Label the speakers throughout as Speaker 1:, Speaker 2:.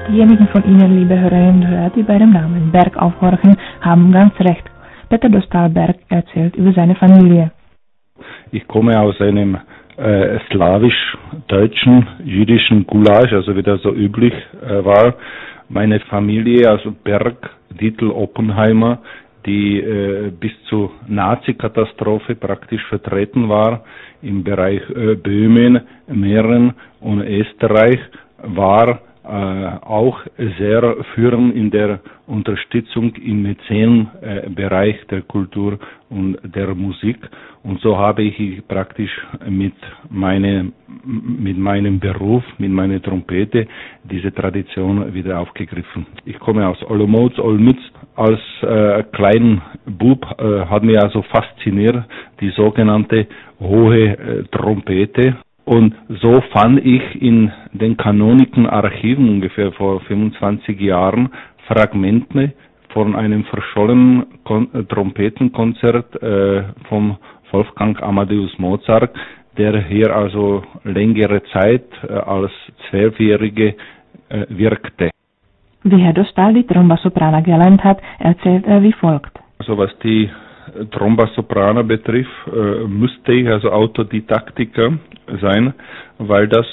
Speaker 1: Diejenigen von Ihnen, liebe Hörerinnen und Hörer, die bei dem Namen Berg aufhorchen, haben ganz recht. Peter Dostalberg erzählt über seine Familie.
Speaker 2: Ich komme aus einem slawisch-deutschen, jüdischen Gulasch, also wie das so üblich war. Meine Familie, also Berg, Dietl, Oppenheimer, die bis zur Nazi-Katastrophe praktisch vertreten war im Bereich Böhmen, Mähren und Österreich, war auch sehr führend in der Unterstützung im Mäzenenbereich der Kultur und der Musik. Und so habe ich praktisch mit meinem Beruf, mit meiner Trompete, diese Tradition wieder aufgegriffen. Ich komme aus Olomouc, als kleinen Bub hat mich also fasziniert die sogenannte hohe Trompete. Und so fand ich in den Kanonikenarchiven ungefähr vor 25 Jahren Fragmente von einem verschollenen Trompetenkonzert vom Wolfgang Amadeus Mozart, der hier also längere Zeit als 12-Jährige wirkte.
Speaker 1: Wie Herr Dostal die Tromba-Soprana gelernt hat, erzählt er wie folgt.
Speaker 2: Also was die Tromba-Soprana betrifft, müsste ich also Autodidaktiker sein, weil das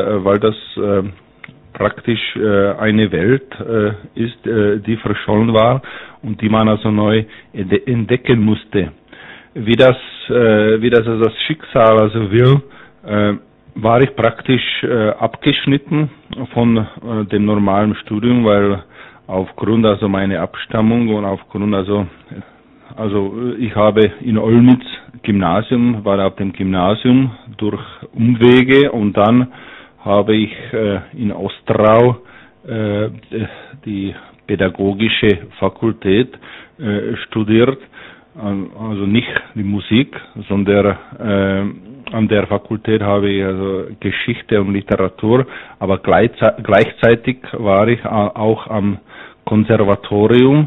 Speaker 2: praktisch eine Welt ist, die verschollen war und die man also neu entdecken musste. Wie das also das Schicksal also will, war ich praktisch abgeschnitten von dem normalen Studium, weil aufgrund also meiner Abstammung und aufgrund also ich habe in Olmütz Gymnasium, war auf dem Gymnasium durch Umwege und dann habe ich in Ostrau die pädagogische Fakultät studiert, also nicht die Musik, sondern an der Fakultät habe ich also Geschichte und Literatur, aber gleichzeitig war ich auch am Konservatorium.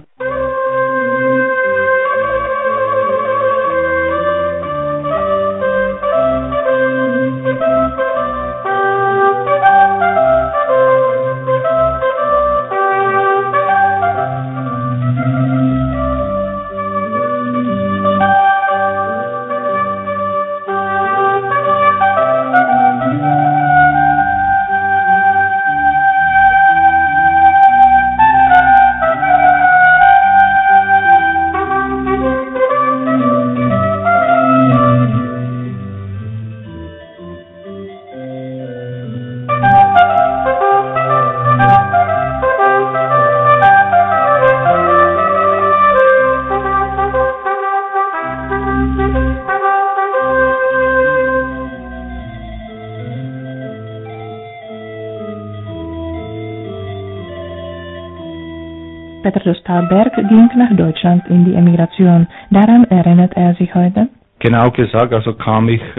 Speaker 1: Peter Dostalberg ging nach Deutschland in die Emigration. Daran erinnert er sich heute.
Speaker 2: Genau gesagt, also kam ich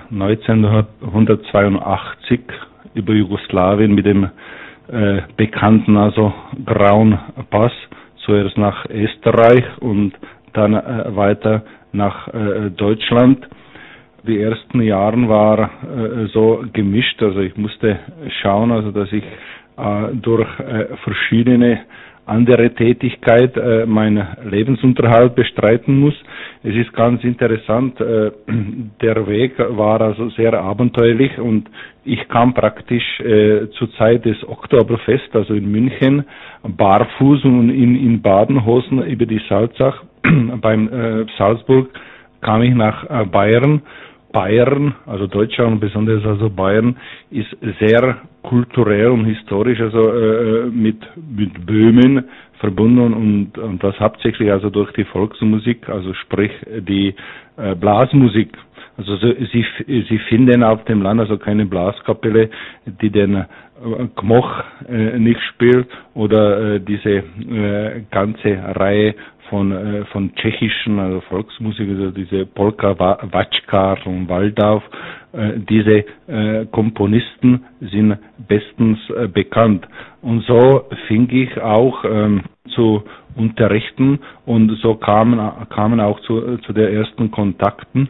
Speaker 2: 1982 über Jugoslawien mit dem bekannten also grauen Pass zuerst nach Österreich und dann weiter nach Deutschland. Die ersten Jahre war so gemischt, also ich musste schauen, also dass ich durch verschiedene andere Tätigkeit meinen Lebensunterhalt bestreiten muss. Es ist ganz interessant, der Weg war also sehr abenteuerlich und ich kam praktisch zur Zeit des Oktoberfest, also in München, barfuß und in Badenhosen über die Salzach. Beim Salzburg kam ich nach Bayern. Bayern, also Deutschland und besonders also Bayern, ist sehr kulturell und historisch, also mit Böhmen verbunden und das hauptsächlich also durch die Volksmusik, also sprich die Blasmusik. Also sie finden auf dem Land also keine Blaskapelle, die den Gmoch nicht spielt oder diese ganze Reihe von tschechischen, also Volksmusik, also diese Polka, Watschka und Waldau, diese Komponisten sind bestens bekannt. Und so fing ich auch zu unterrichten und so kamen auch zu der ersten Kontakten.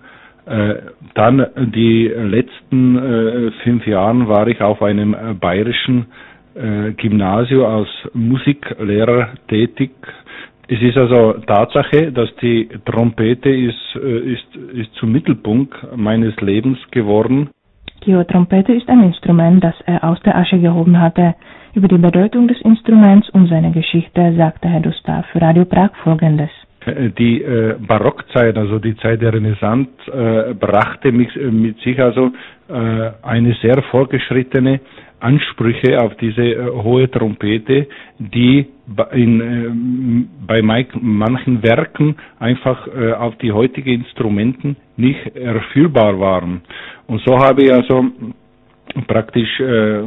Speaker 2: Dann die letzten 5 Jahren war ich auf einem bayerischen Gymnasium als Musiklehrer tätig. Es ist also Tatsache, dass die Trompete ist zum Mittelpunkt meines Lebens geworden.
Speaker 1: Die Trompete ist ein Instrument, das er aus der Asche gehoben hatte. Über die Bedeutung des Instruments und seine Geschichte sagte Herr Dustav für Radio Prag Folgendes.
Speaker 2: Die Barockzeit, also die Zeit der Renaissance, brachte mit sich also eine sehr fortgeschrittene Ansprüche auf diese hohe Trompete, die bei manchen Werken einfach auf die heutigen Instrumenten nicht erfüllbar waren. Und so habe ich also praktisch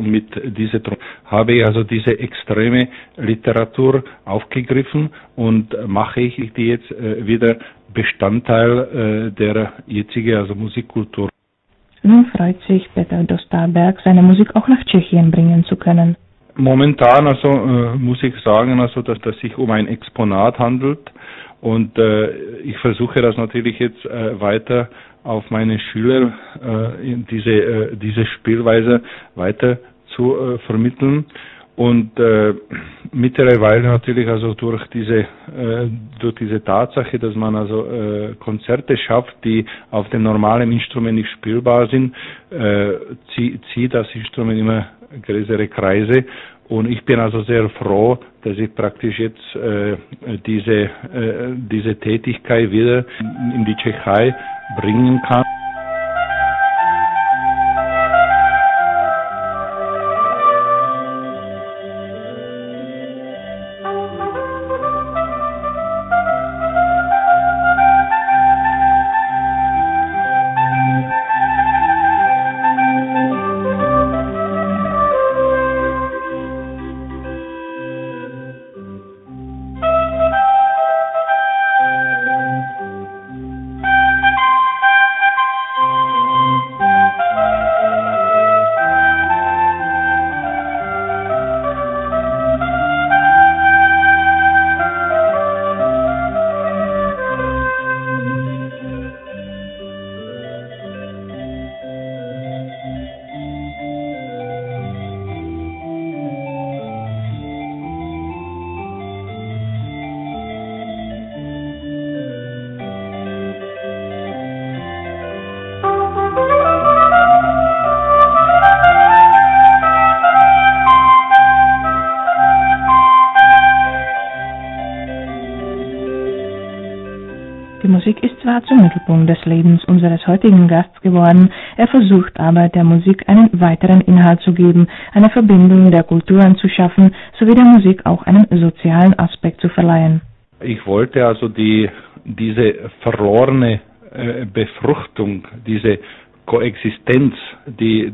Speaker 2: diese extreme Literatur aufgegriffen und mache ich die jetzt wieder Bestandteil der jetzigen Musikkultur.
Speaker 1: Nun freut sich Peter Dostal Berg, seine Musik auch nach Tschechien bringen zu können.
Speaker 2: Momentan muss ich sagen, dass es sich um ein Exponat handelt und ich versuche das natürlich jetzt weiter auf meine Schüler diese Spielweise weiter zu vermitteln und mittlerweile natürlich durch diese Tatsache, dass man Konzerte schafft, die auf dem normalen Instrument nicht spielbar sind, zieht das Instrument immer größere Kreise. Und ich bin also sehr froh, dass ich praktisch jetzt diese Tätigkeit wieder in die Tschechei bringen kann.
Speaker 1: Die Musik ist zwar zum Mittelpunkt des Lebens unseres heutigen Gasts geworden, er versucht aber, der Musik einen weiteren Inhalt zu geben, eine Verbindung der Kulturen zu schaffen, sowie der Musik auch einen sozialen Aspekt zu verleihen.
Speaker 2: Ich wollte also diese verlorene Befruchtung, diese Koexistenz, die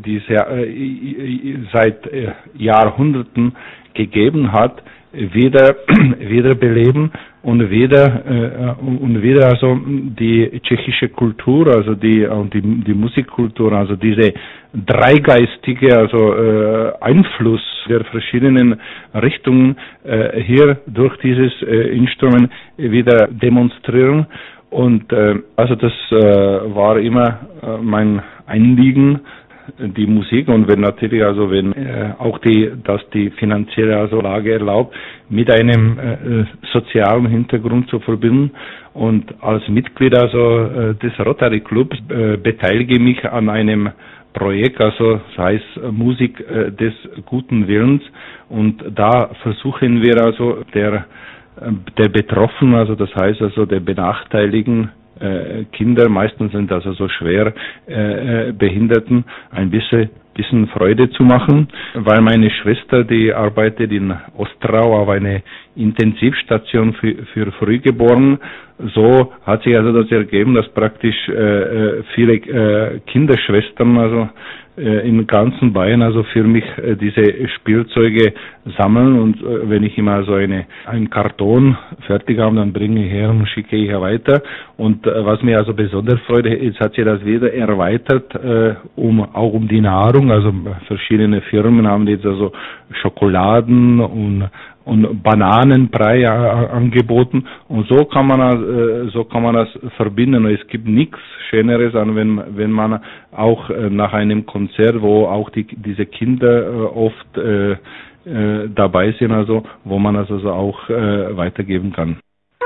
Speaker 2: seit Jahrhunderten gegeben hat, wieder beleben und wieder also die tschechische Kultur, also die Musikkultur, also diese dreigeistige Einfluss der verschiedenen Richtungen hier durch dieses Instrument wieder demonstrieren. Und also das war immer mein Anliegen, die Musik, und wenn natürlich auch die finanzielle Lage erlaubt, mit einem sozialen Hintergrund zu verbinden. Und als Mitglied des Rotary Clubs beteilige mich an einem Projekt, das heißt Musik des guten Willens, und da versuchen wir der Betroffenen, das heißt der benachteiligten Kinder, meistens sind das so schwer Behinderten, ein bisschen Freude zu machen, weil meine Schwester, die arbeitet in Ostrau auf einer Intensivstation für Frühgeborene. So hat sich das ergeben, dass praktisch viele Kinderschwestern im ganzen Bayern für mich diese Spielzeuge sammeln, und wenn ich immer einen Karton fertig habe, dann bringe ich her und schicke ich weiter. Und was mir besonders freut, jetzt hat sich das wieder erweitert, auch um die Nahrung, verschiedene Firmen haben jetzt Schokoladen und Bananenbrei angeboten, und so kann man das verbinden. Und es gibt nichts Schöneres, wenn man auch nach einem Konzert, wo auch diese Kinder oft dabei sind, also wo man das also auch weitergeben kann.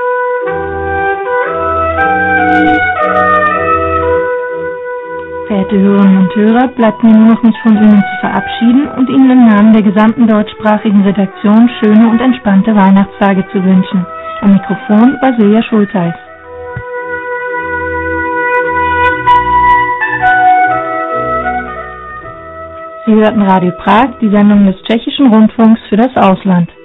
Speaker 1: Verehrte Hörerinnen und Hörer, bleibt mir nur noch mich von Ihnen zu verabschieden und Ihnen im Namen der gesamten deutschsprachigen Redaktion schöne und entspannte Weihnachtstage zu wünschen. Am Mikrofon war Silja Schulteis. Sie hörten Radio Prag, die Sendung des Tschechischen Rundfunks für das Ausland.